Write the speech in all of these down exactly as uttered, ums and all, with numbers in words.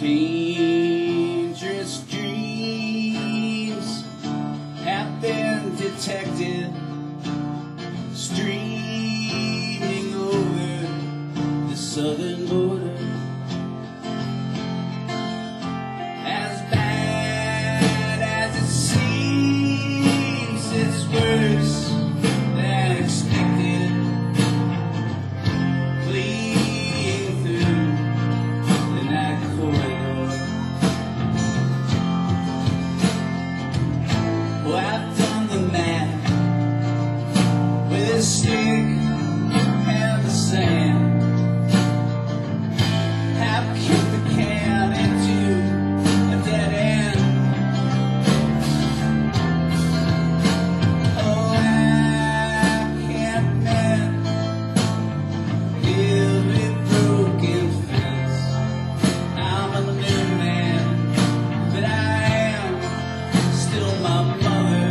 Dangerous dreams have been detected, streaming over the southern border. As bad as it seems, it's worse than expected. Fleeing through the night corridor. Oh, I've done the math with a stick and the sand. Have kicked the can into a dead end. Oh, I can't mend every broken fence. I'm a new man, but I am still my mother.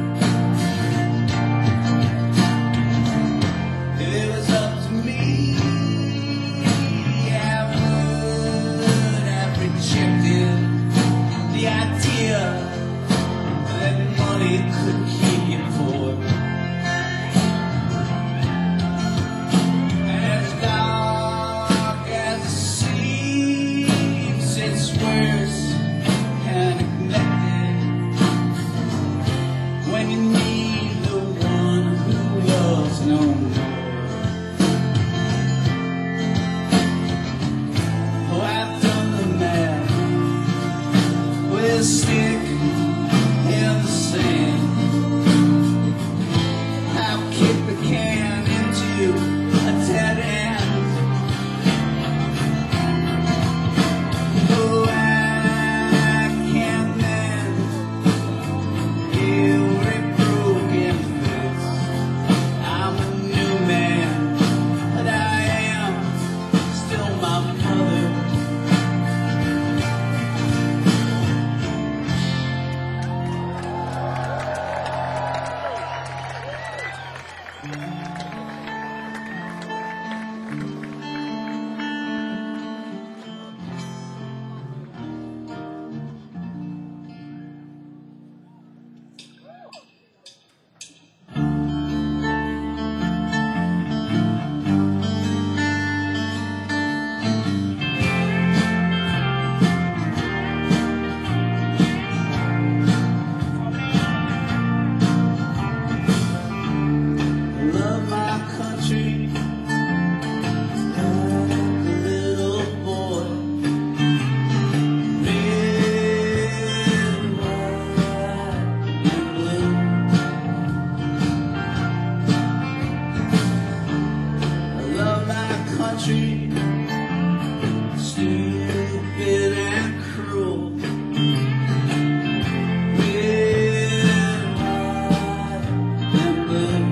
If it was up to me, I would have rejected the idea that money could keep you poor. As dark as it seems, it's worse kind of connected when you need the one who loves no more. Oh, I've done the math with a stick in the sand. I've kicked the can into a dead end. Oh, I can't mend every broken fence. I'm a new man, but I am still my mother. Love my country like a little boy. Red, white, and blue. I love my country, stupid and cruel. Red, white, and blue.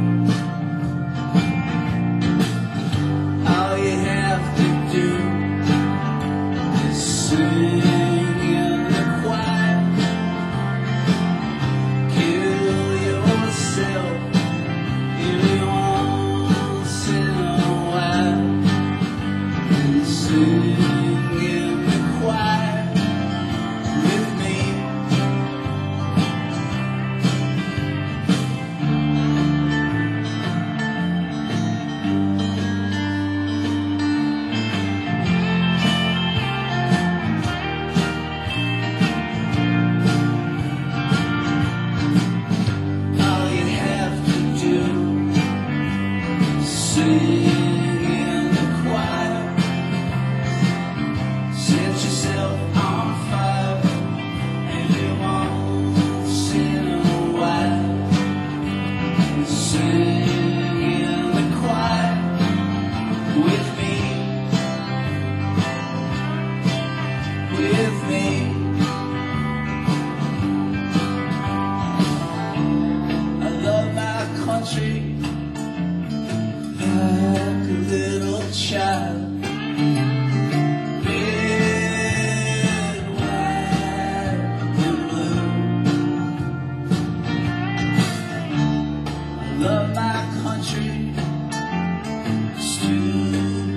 All you have to do is sing in the choir. Kill yourself every once in a while and sing in the choir with me. All you have to do is sing in the choir. Set yourself on fire every once in a while. Sing in the choir with me, with me. I love my country like a little child. Red, white, and blue. I love my country, stupid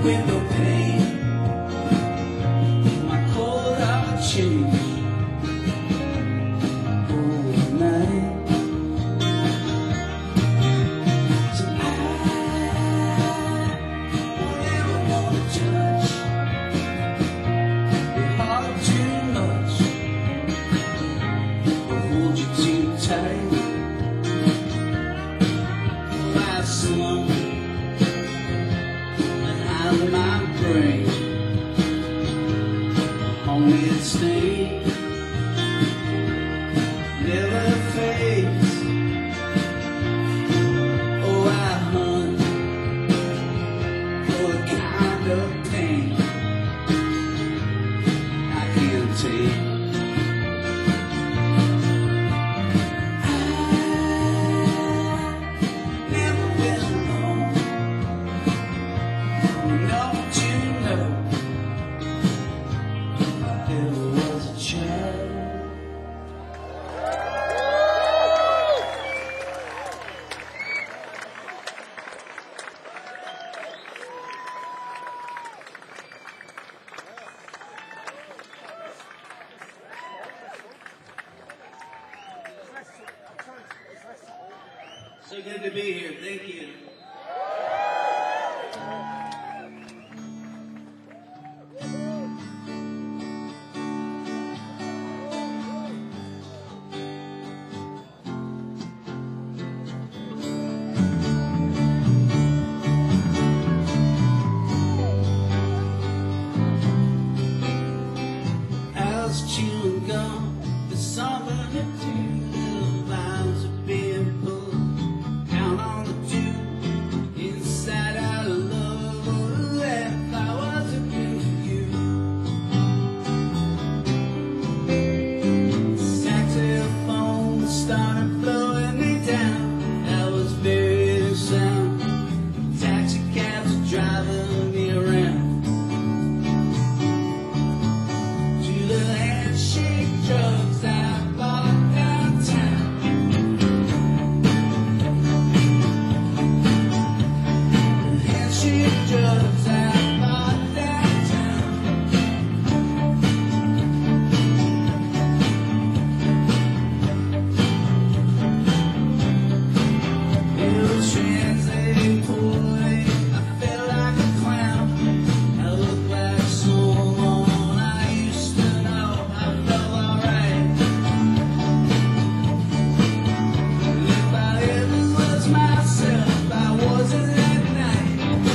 with no pain. My cold heart changed overnight. So I won't ever wanna touch your heart too much, or hold you too tight. Life's slow and out of my brain. Only a stain, never fades. Oh, I hunt for the kind of pain I can't take. I never been alone. Enough to know there was a child. So good to be here. Thank you. I was chewing gum. There's something to do. Little lines are being pulled. Count on the two. Inside out of love or left. I was looking for you. Saxophone started blowing me down. I was buried in sound. Taxi cabs driving me around. To the handshake drugs I bought downtown. The handshake drugs I bought downtown. It was translating poorly. I felt like a clown. I looked like someone I used to know. I felt alright. If I ever was myself, I wasn't that night.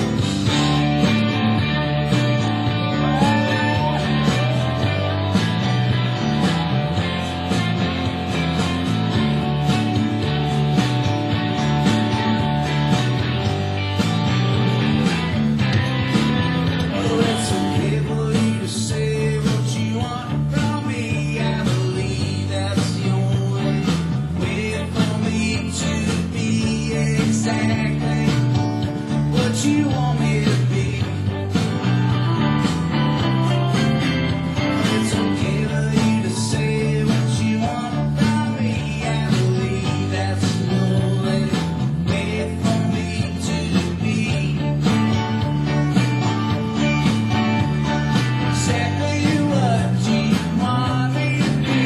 Oh, it's okay for you to say what you want from me. I believe that's the only way for me to be exactly what you want me to be. It's okay for you to say what you want from me. I believe that's the only way for me to be exactly what you want me to be.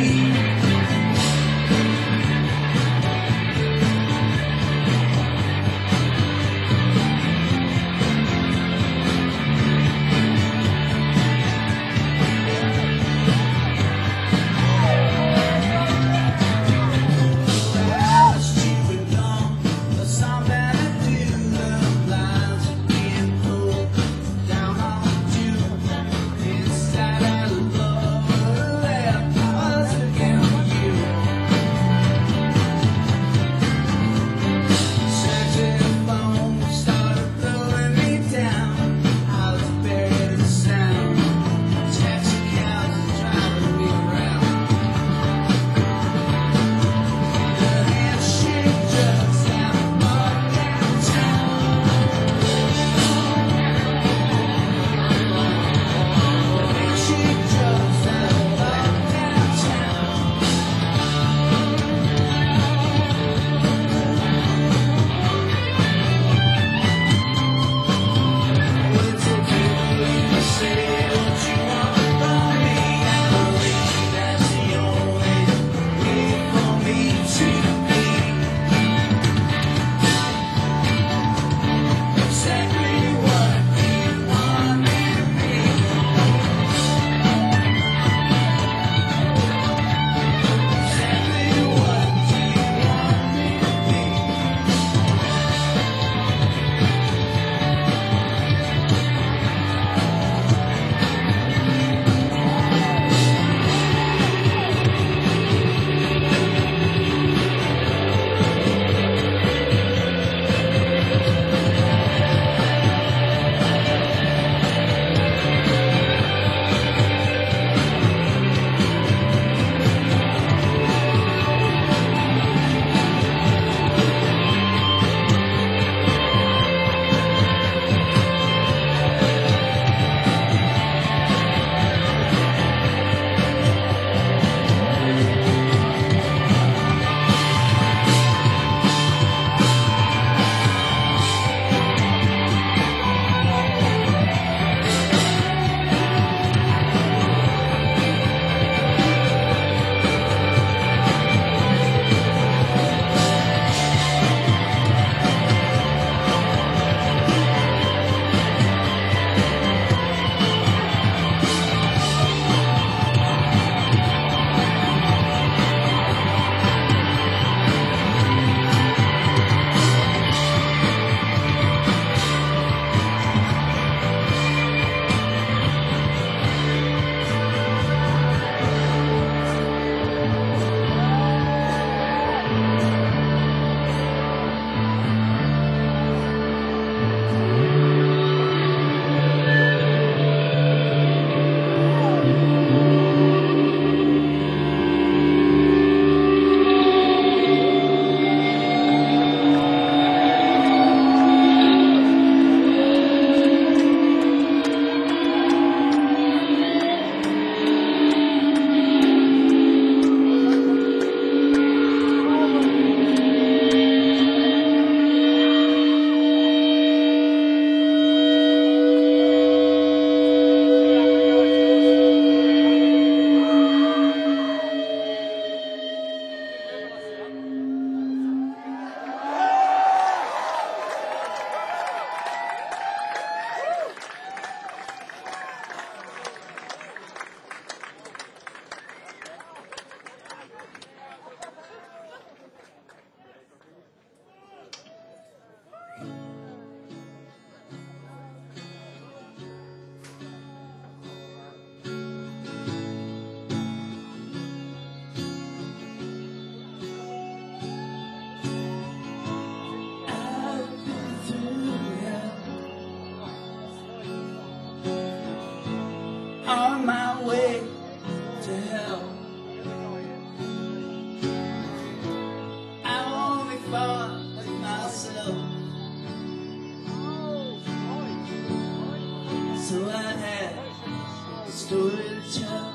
story to tell.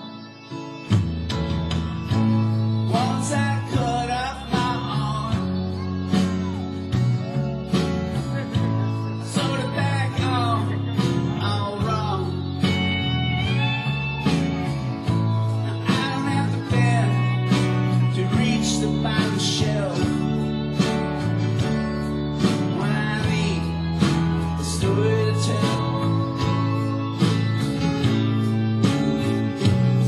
Once I cut off my arm, I sewed it back on, all wrong. Now I don't have to bend to reach the bottom shelf when I need a story to tell.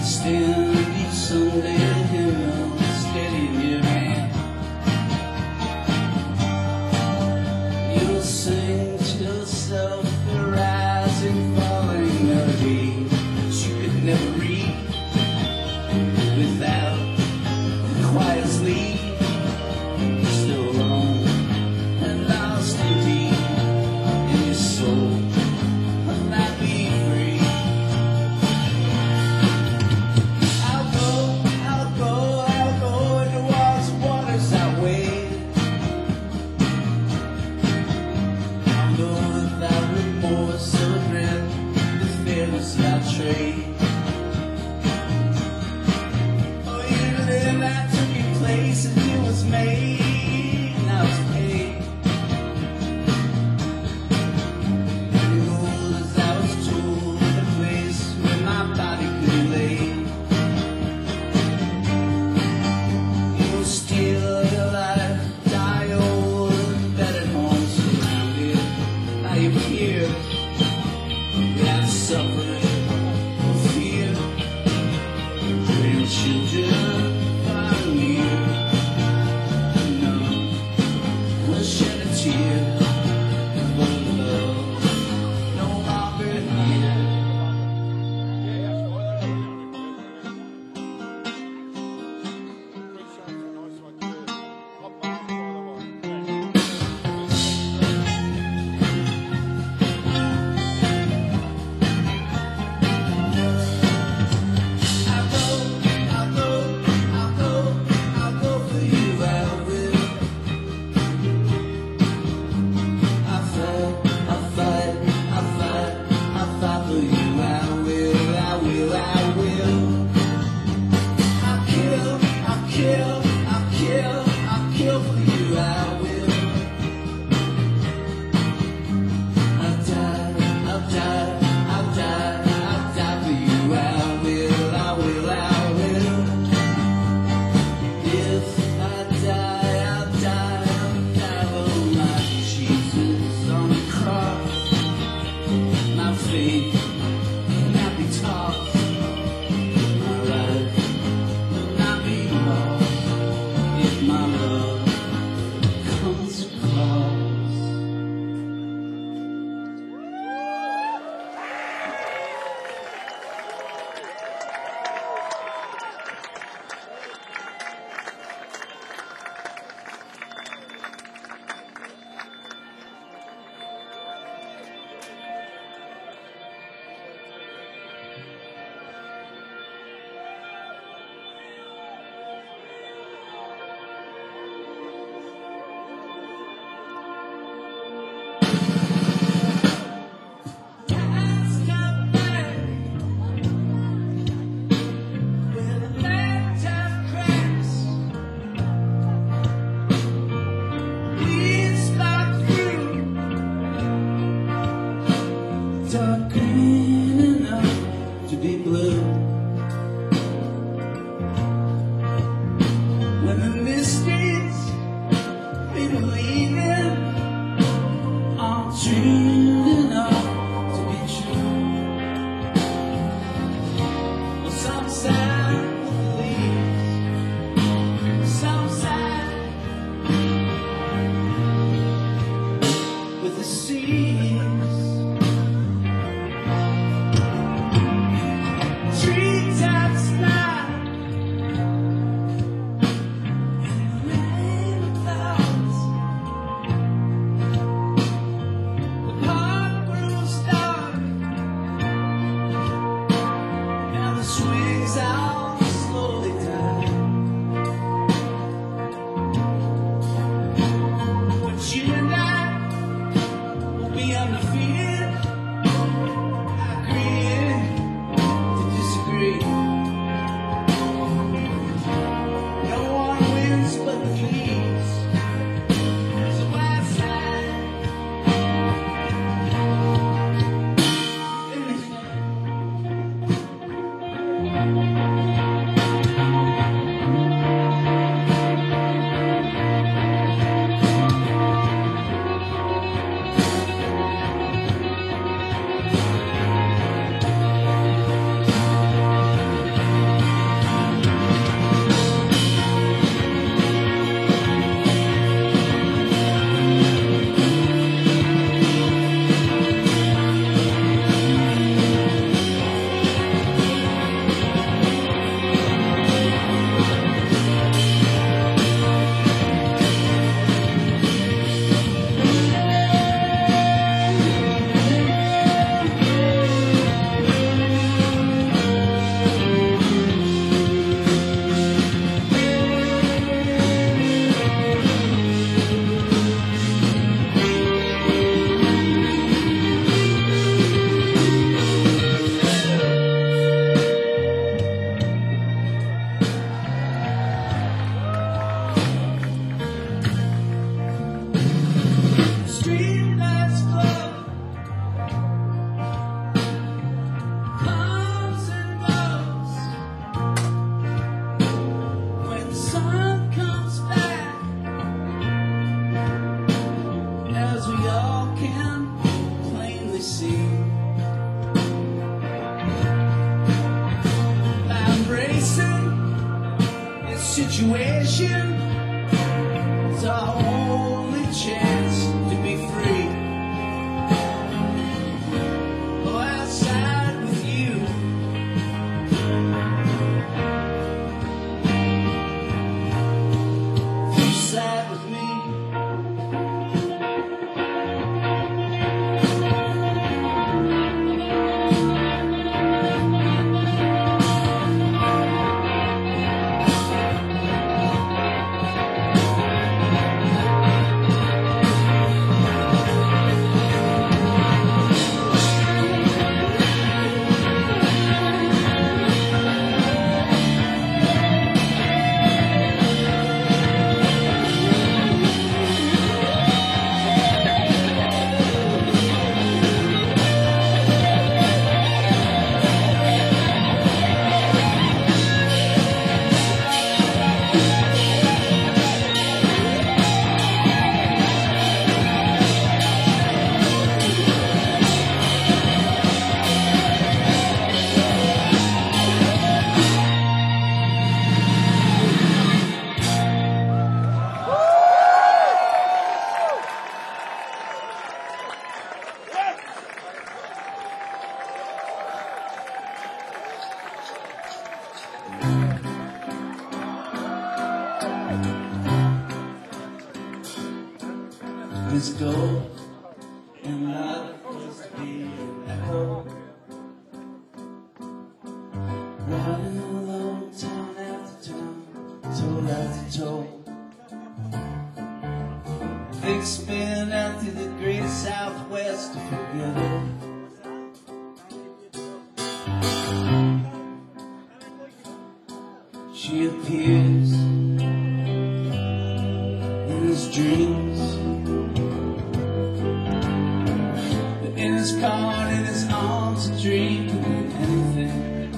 Stand each Sunday hymn steady in your hand. You'll sing to yourself a rising, falling melody that you could never read without a quiet sleep. Still alone and lost indeed in your soul. I might be free. I'll go, I'll go, I'll go towards the waters I wade. I'll go without remorse or regret the fearless that I trade. Oh, you live, I took your place and it was made, and I was paid. And old as I was told, the place where my body could lay. You'll steal your life, die old, better home surrounded by your peers. Without suffering or fear, real children far near. None will shed a tear for love no longer here. I'll go, I'll go, I'll go, I'll go for you, I will. I'll fight, I'll fight, I'll fight, I'll fight for you, I will, I will, I will. I'll kill, I'll kill, I'll kill, I'll kill for you, I will. I'll die, I'll die, I'll die, I'll die for you, I will, I will, I will. If I die, I'll die, I'll die, oh my Jesus on the cross. My faith cannot be taught, my life will not be lost if my love comes across. Dark green enough to be blue. When the mistakes we believe in are true enough to be true. Well, some side believes, some side with the seas. Treetops fly, rain clouds. The park grows dark, and the swings out slowly die. But you and I will be undefeated. I agree to disagree. No one wins but the please. So I side. situation. It's our only chance to be free. Oh, outside with you. You sat with me. Let's go, and life was to be an echo. Riding along town after town, toe after toe. Big spin out through the great Southwest to forget it. She appears in his dreams. In his car, in his arms, a dream could be anything.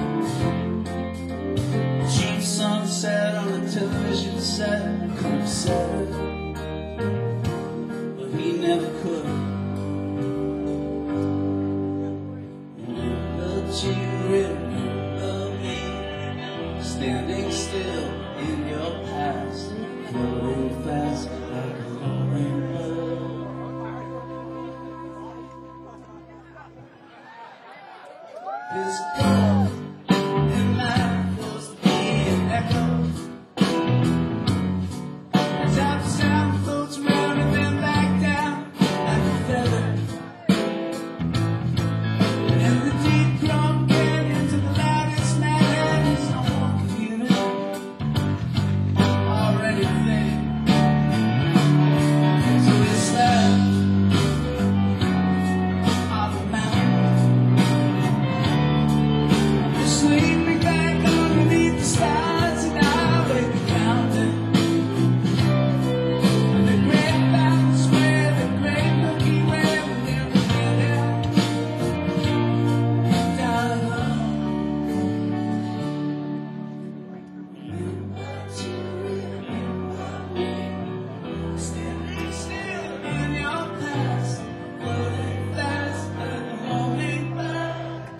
Cheap sunset on a television set, could have said it, but he never could. You looked you, you love me, standing still in your past, floating fast like a rolling bird. This gold in life was to be an echo. As out the sound floats around and then back down like a feather. And the deep drum get into the loudest madness. No one can hear it. Already thin. So it's that of a mountain. Sleeping back underneath the stars, and I wake up counting. And the great mountains where the great Milky Way will never get out. Down alone. Standing still in your past, floating fast like a rolling bird.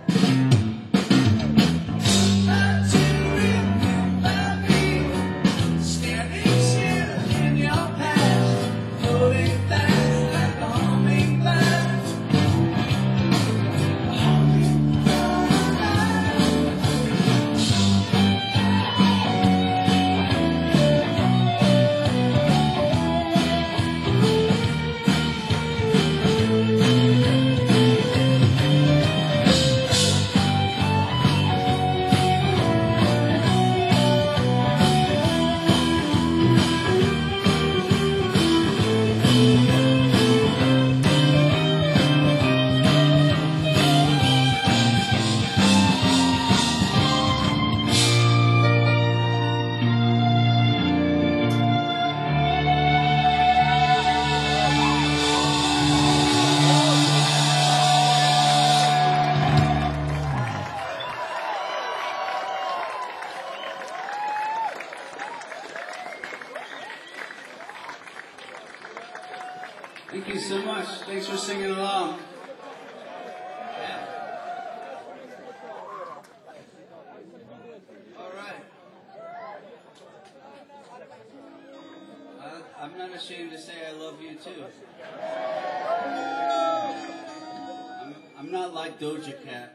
Thank you so much. Thanks for singing along. Yeah. All right. I'm not ashamed to say I love you too. I'm, I'm not like Doja Cat.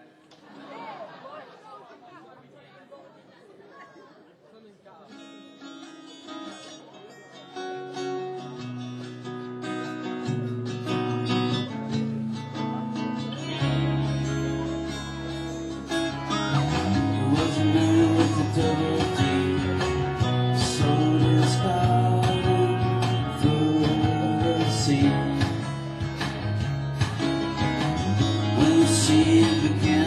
When she began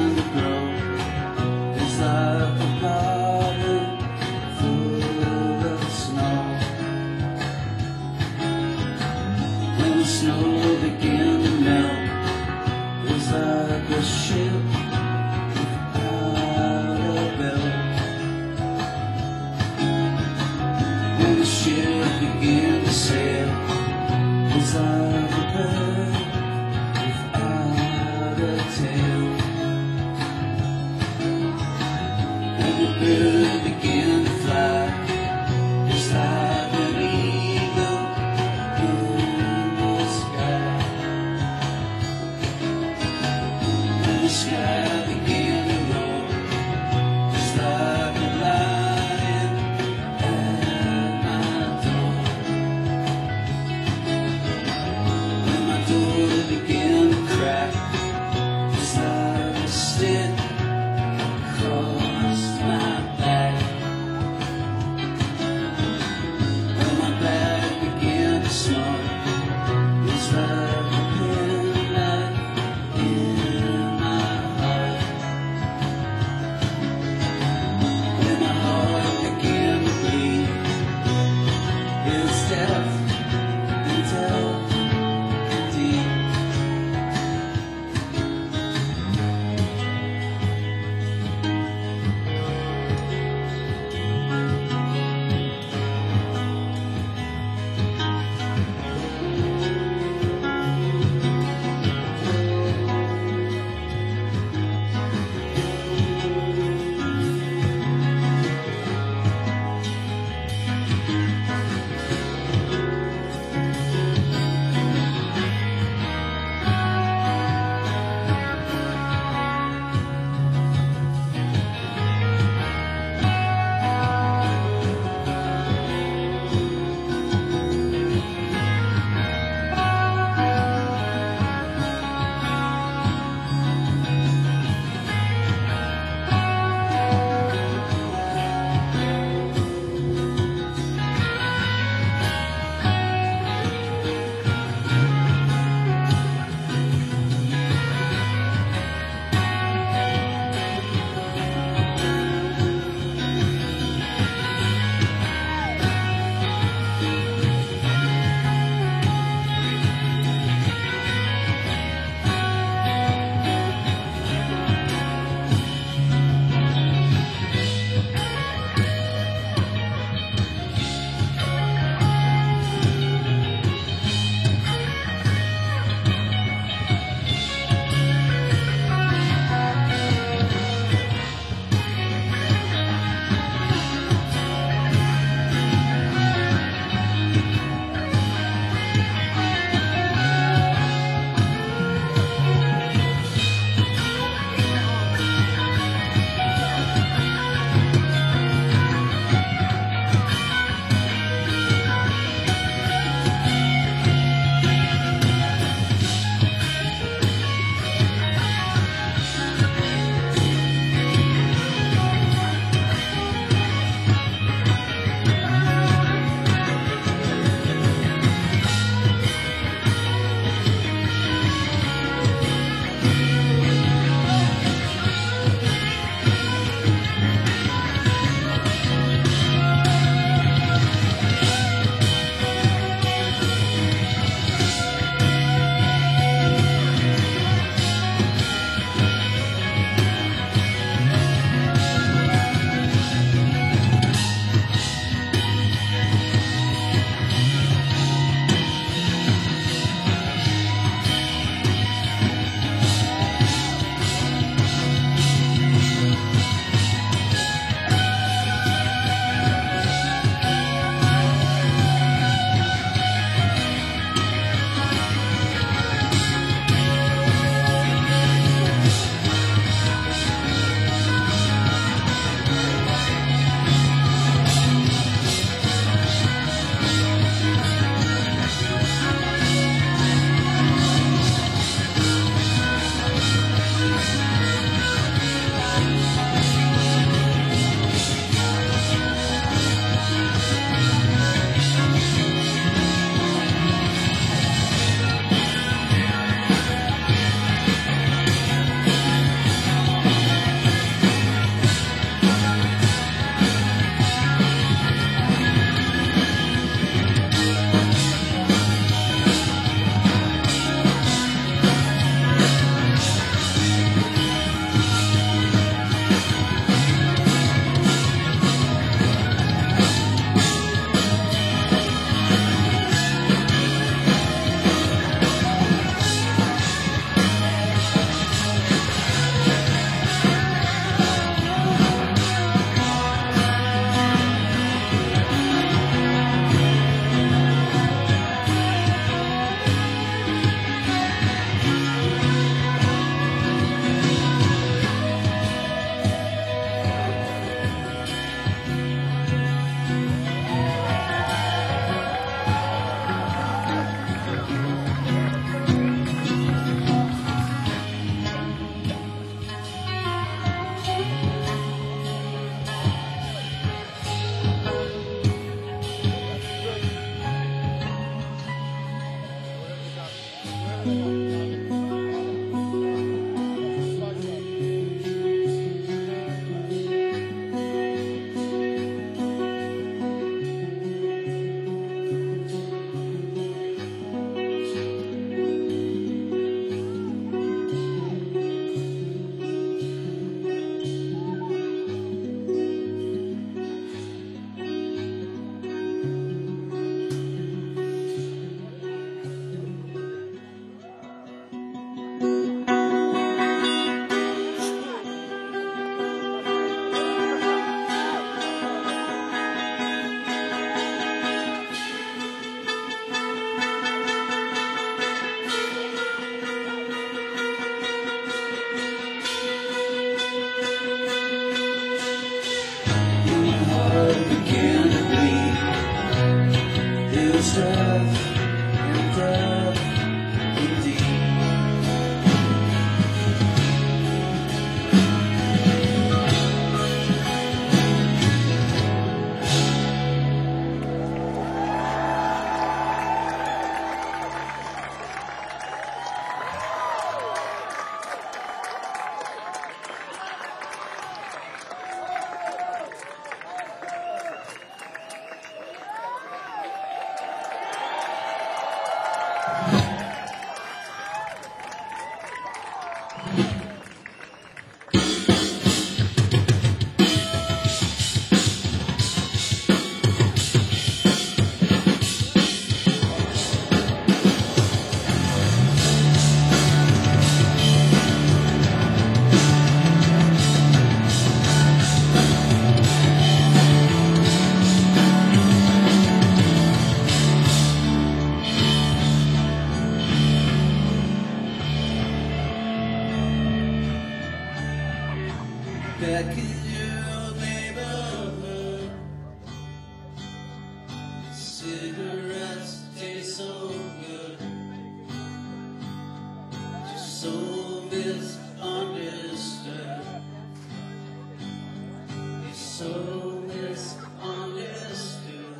so misunderstood.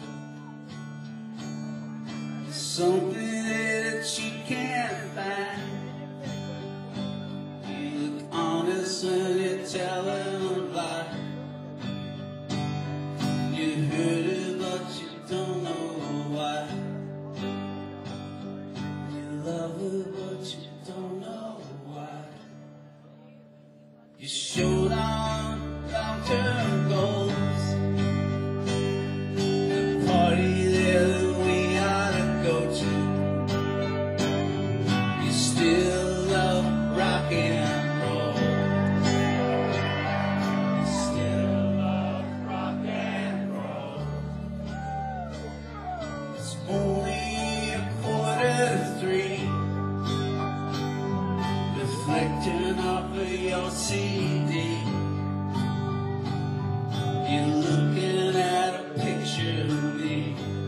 Something that you can't find. You look honest when you're telling a lie. You heard it but you don't know why. You love her but you don't know why. You showed on long-term goals. The party there that we ought to go to. You still love rock and roll. You still love rock and roll. It's only a quarter to three. Reflecting off of your C D. You're looking at a picture of me.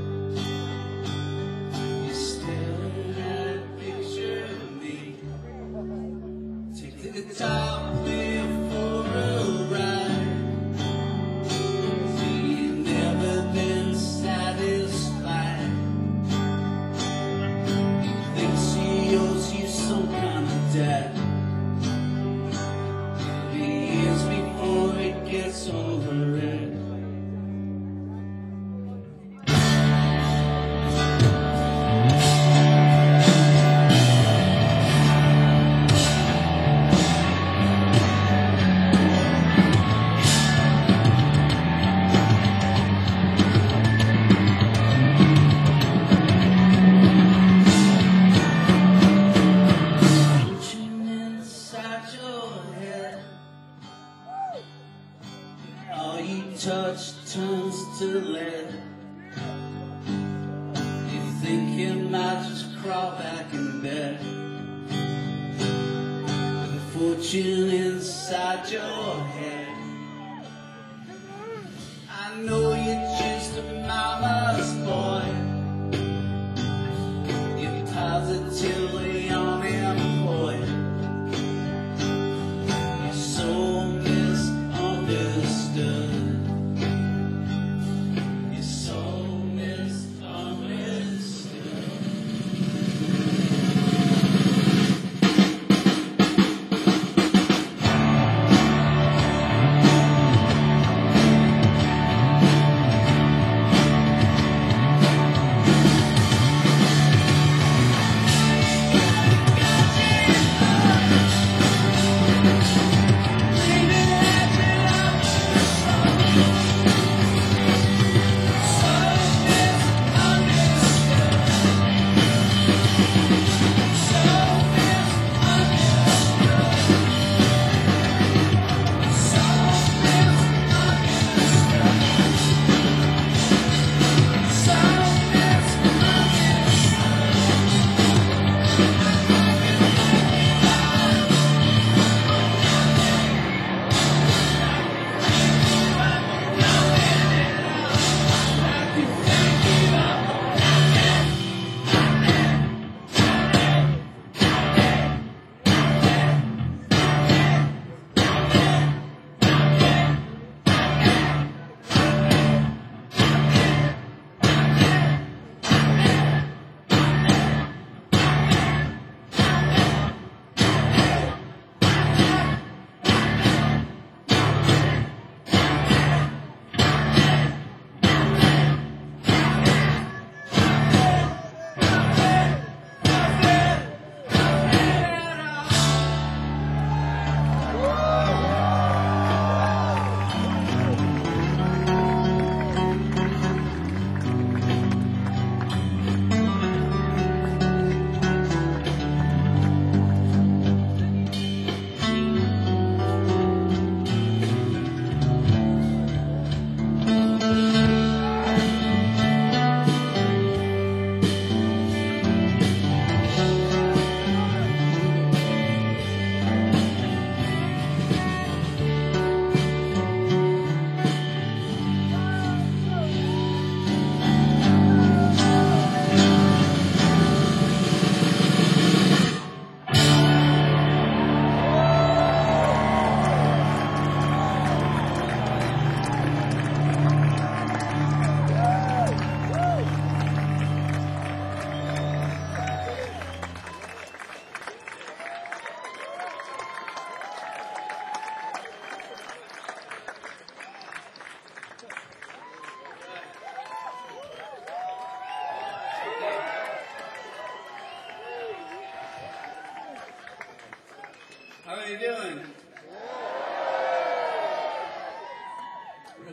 You're staring at a picture of me. Take the guitar player for a ride. See, you've never been satisfied. You think she owes you some kind of debt. Years before it gets over it. Reaching inside your head. All you touch turns to lead. You think you might just crawl back in bed. With a fortune inside your head. I know you're just a mama's boy. You're positively unemployed. You're so misunderstood. You're so misunderstood. Leave it at the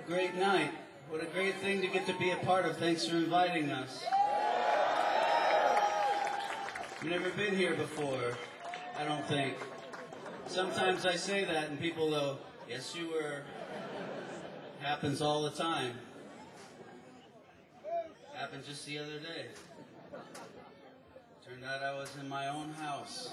great night. What a great thing to get to be a part of. Thanks for inviting us. I've never been here before, I don't think. Sometimes I say that and people go, yes you were. Happens all the time. Happened just the other day. Turned out I was in my own house.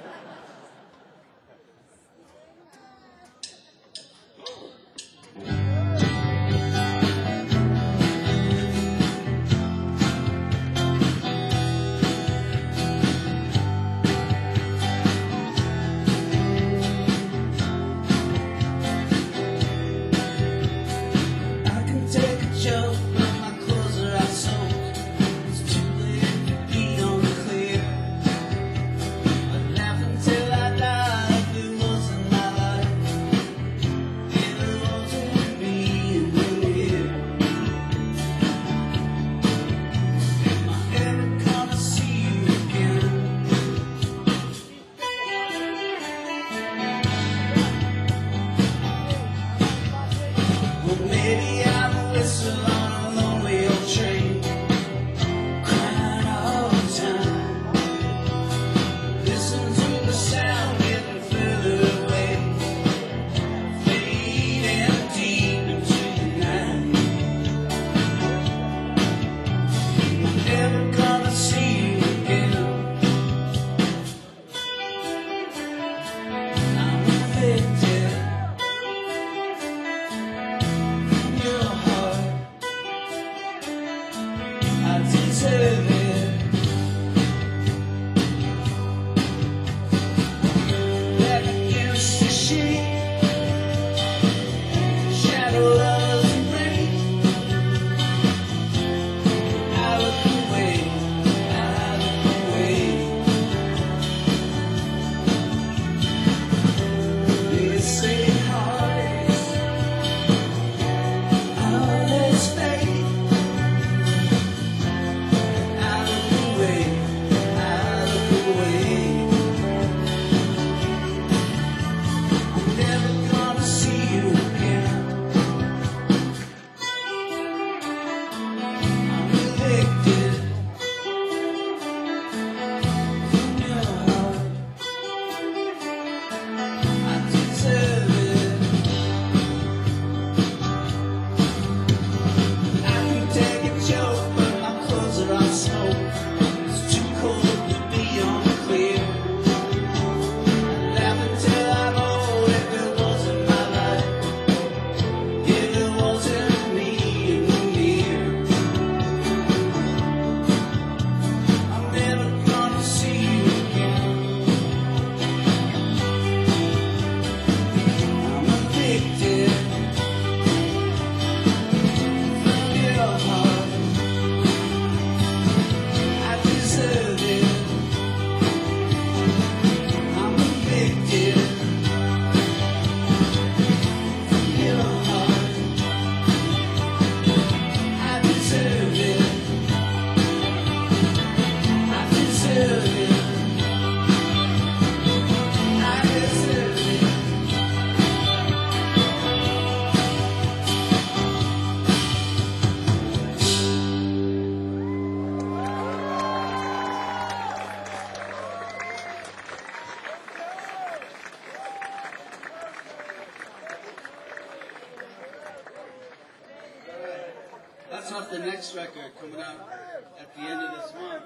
That's off the next record coming out at the end of this month.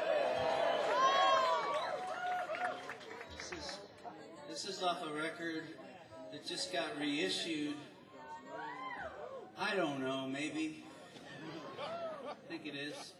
This is, this is off a record that just got reissued. I don't know, maybe. I think it is.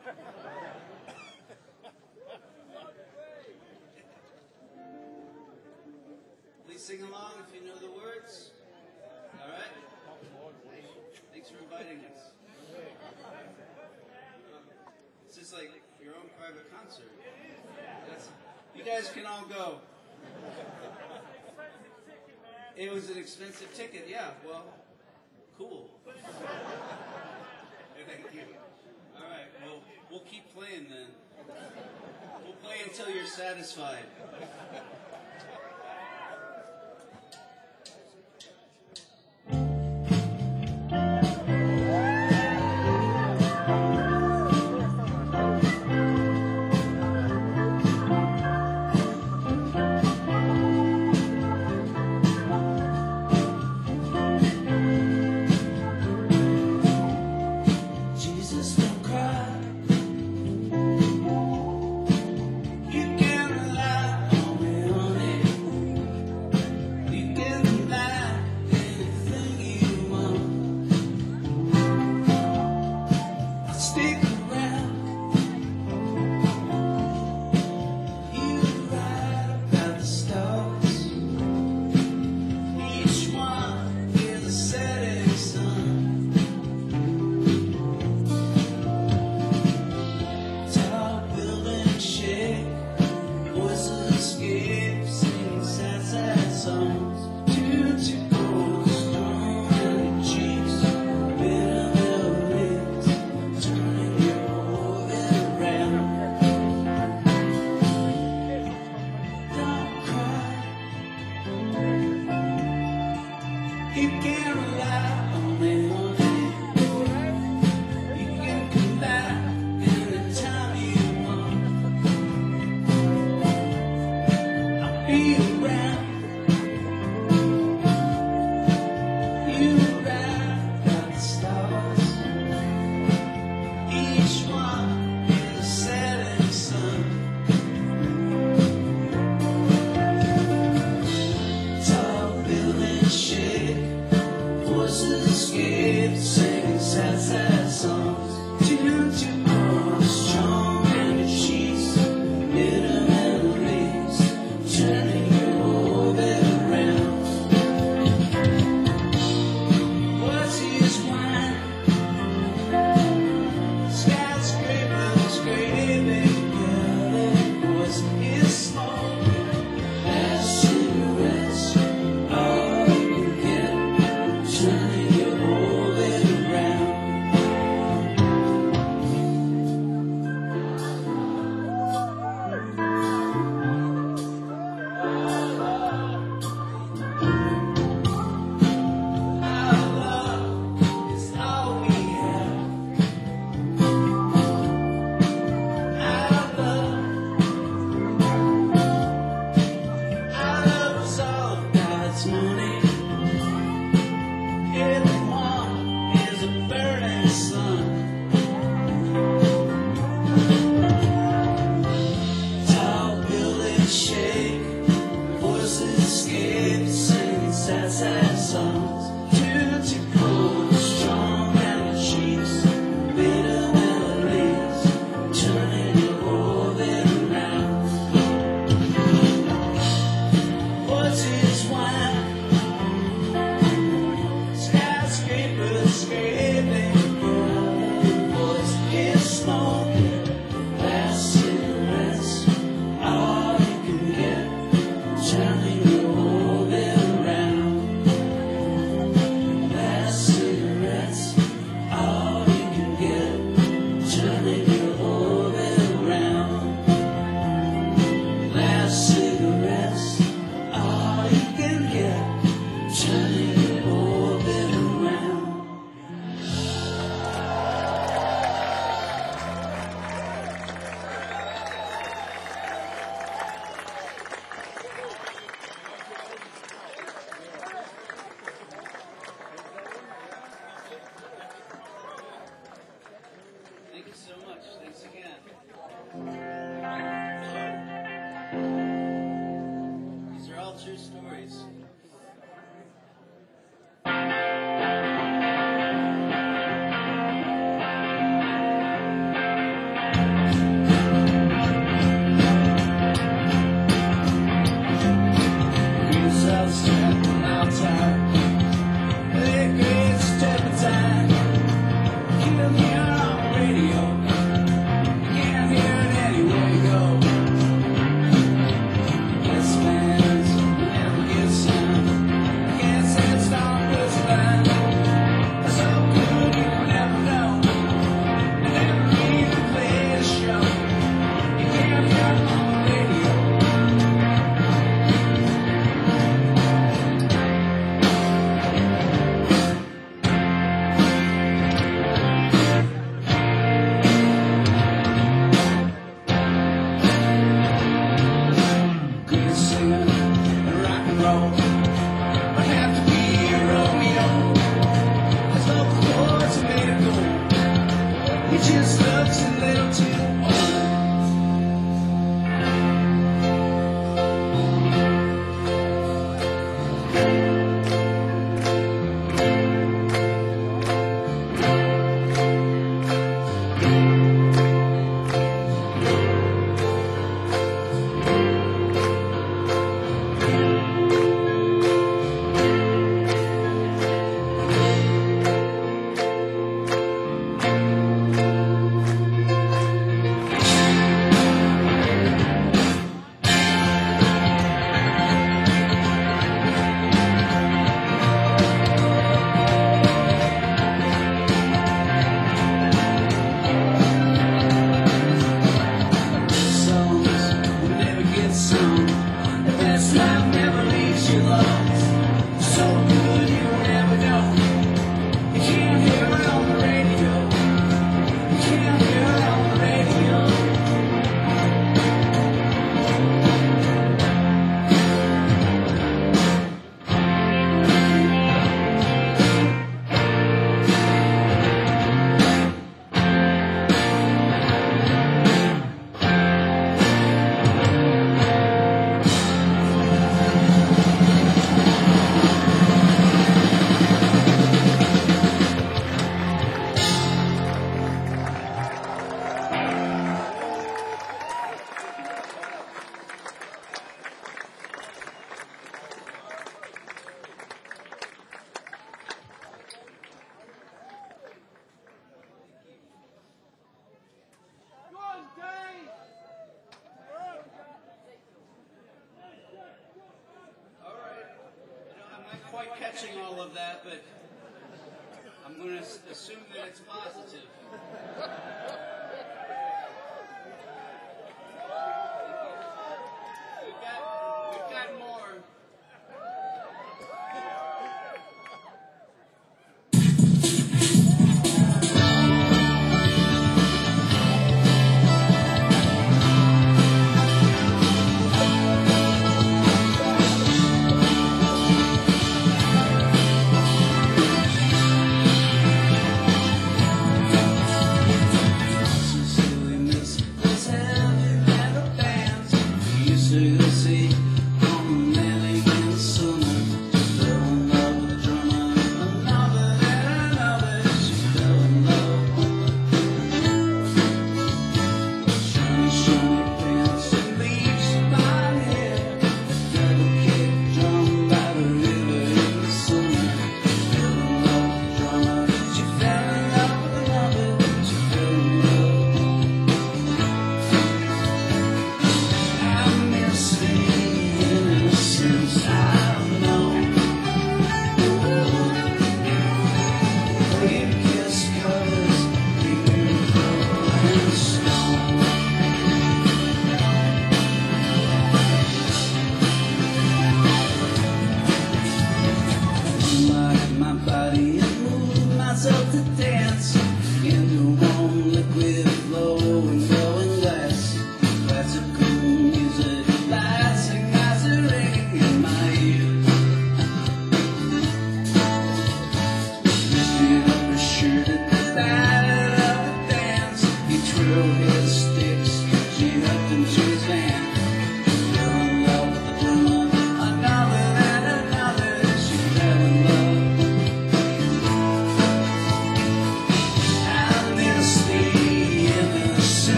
Please sing along if you know the words. All right? Thanks for inviting us. It's just like your own private concert. That's, you guys can all go. It was an expensive ticket, yeah. Well, cool. Thank you. All right, well, we'll keep playing then. We'll play until you're satisfied. Jesus, don't cry. You can rely on me, honey. You can buy anything you want. I'll stick around. You write about the stars. Each one is a setting sun. Tall building shake, voices escape, singing sad, sad songs. Two to go strong and your cheeks, bitter memories, turning your orbit around. Don't cry. You can rely on me, honey. You can come back anytime you want. I'll be around. You write about the stars. Each one is a setting sun. Tall buildings shake, voices escape, singing sad, sad songs. Two to go strong and your cheeks, bitter memories, turning your orbit around. Was his wine, skyscrapers, gravy, girl, it was his smoke. As cigarettes, all you can get, turning your orbit around. catching all of that, but I'm going to assume that it's positive. We've got, we've got more.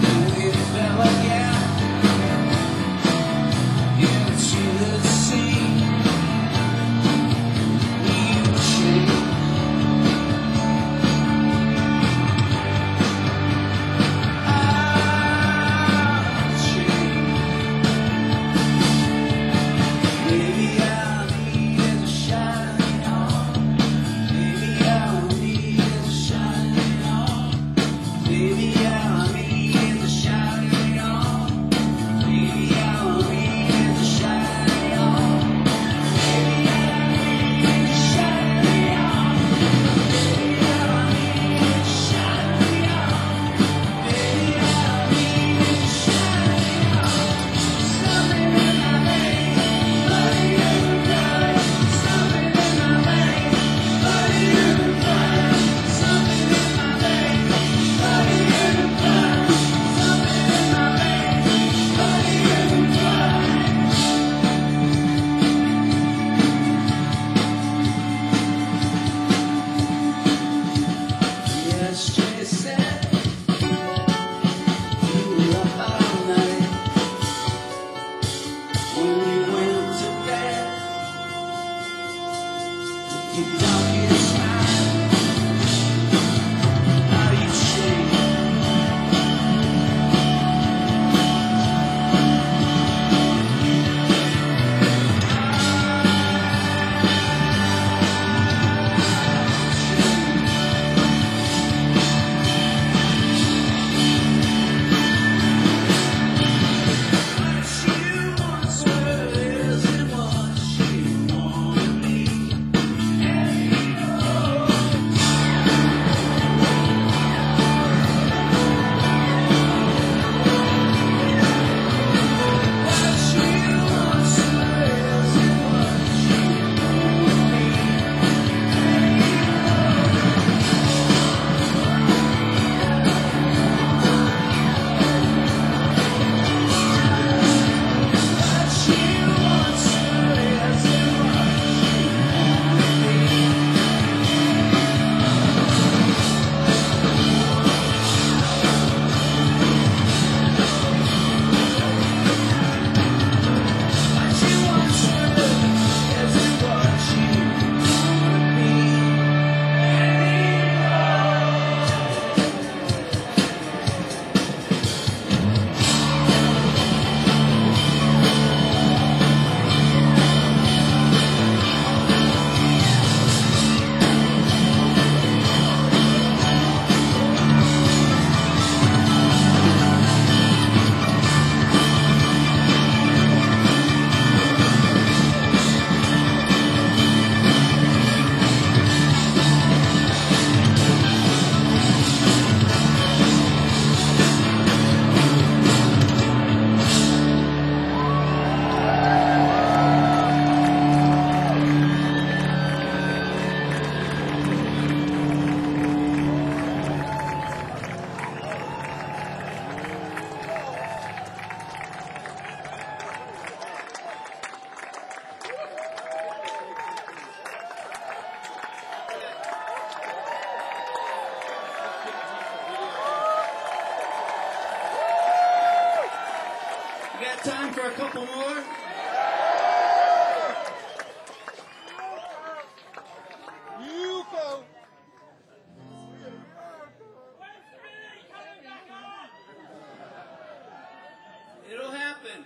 See Time for a couple more. You go. It'll happen.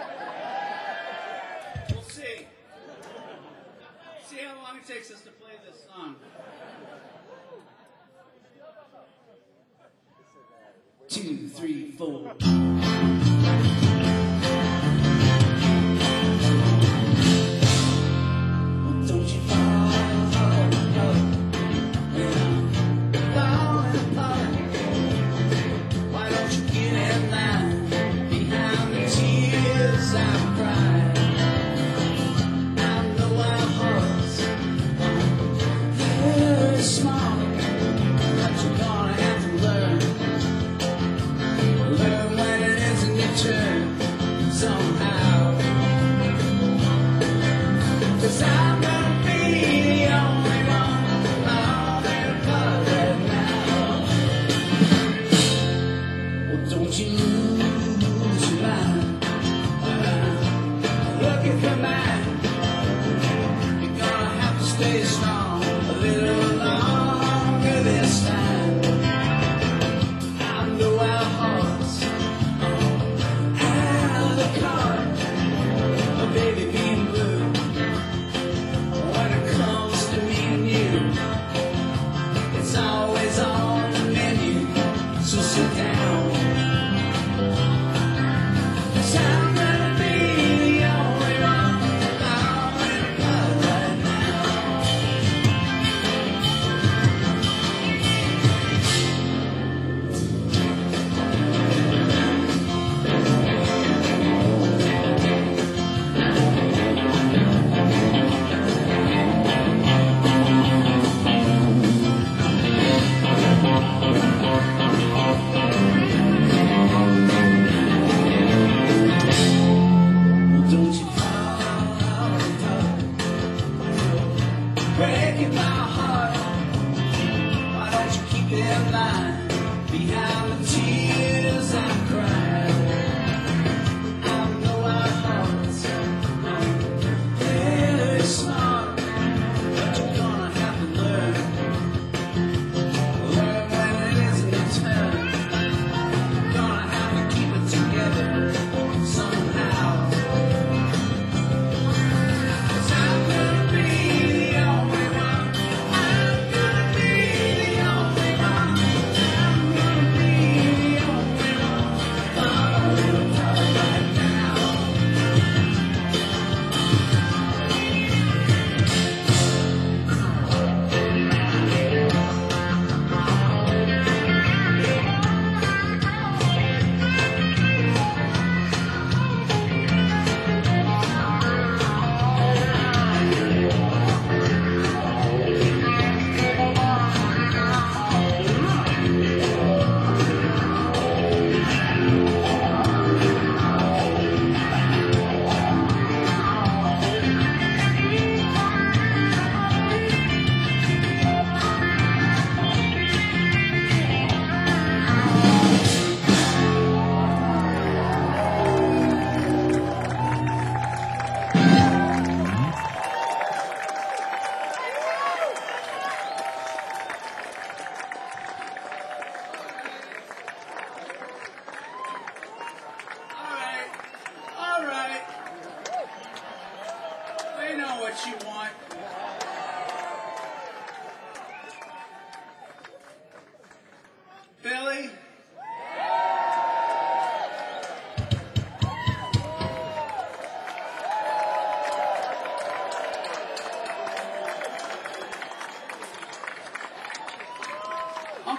We'll see. See how long it takes us to play this song. Two, three, four. Gonna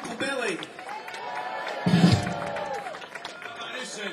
Uncle Billy. Listen.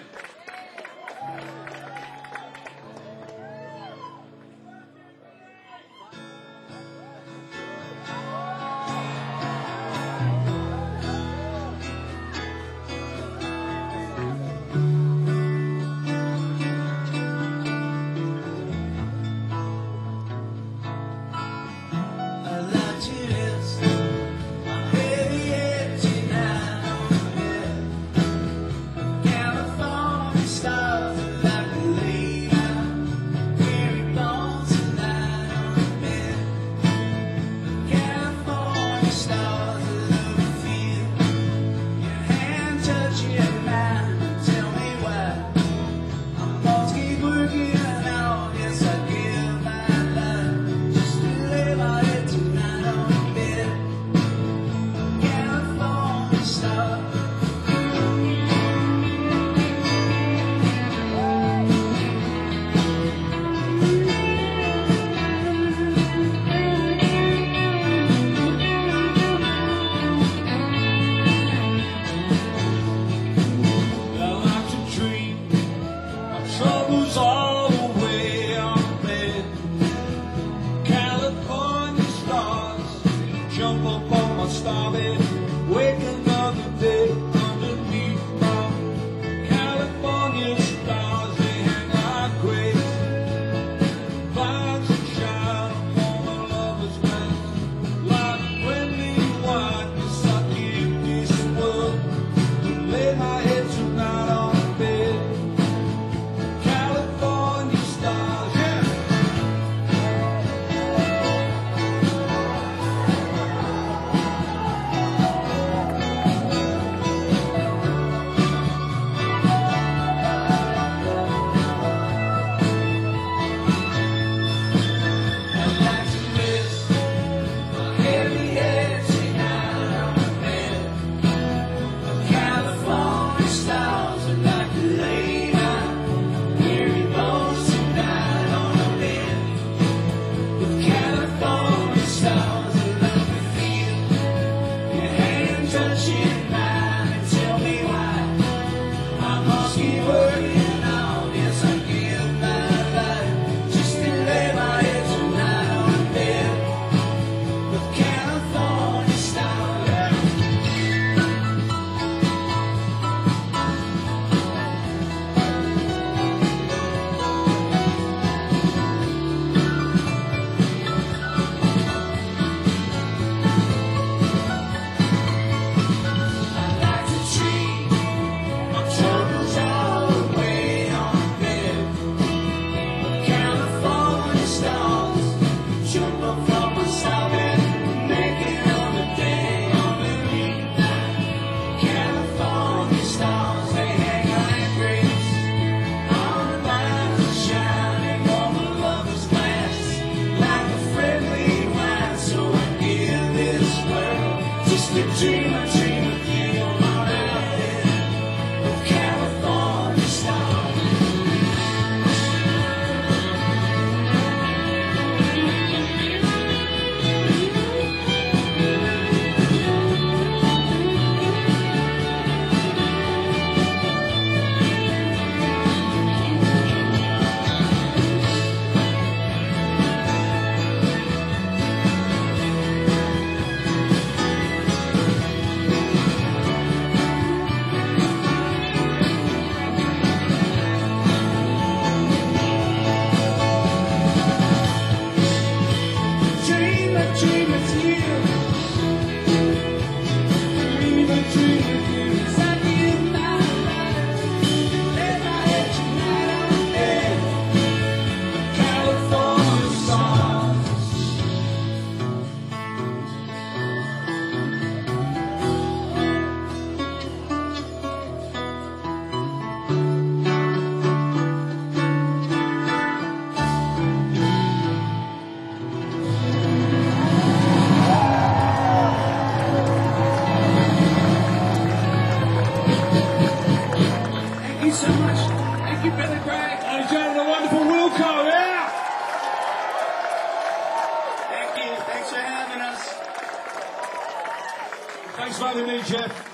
Thanks, Vladimir Jeff.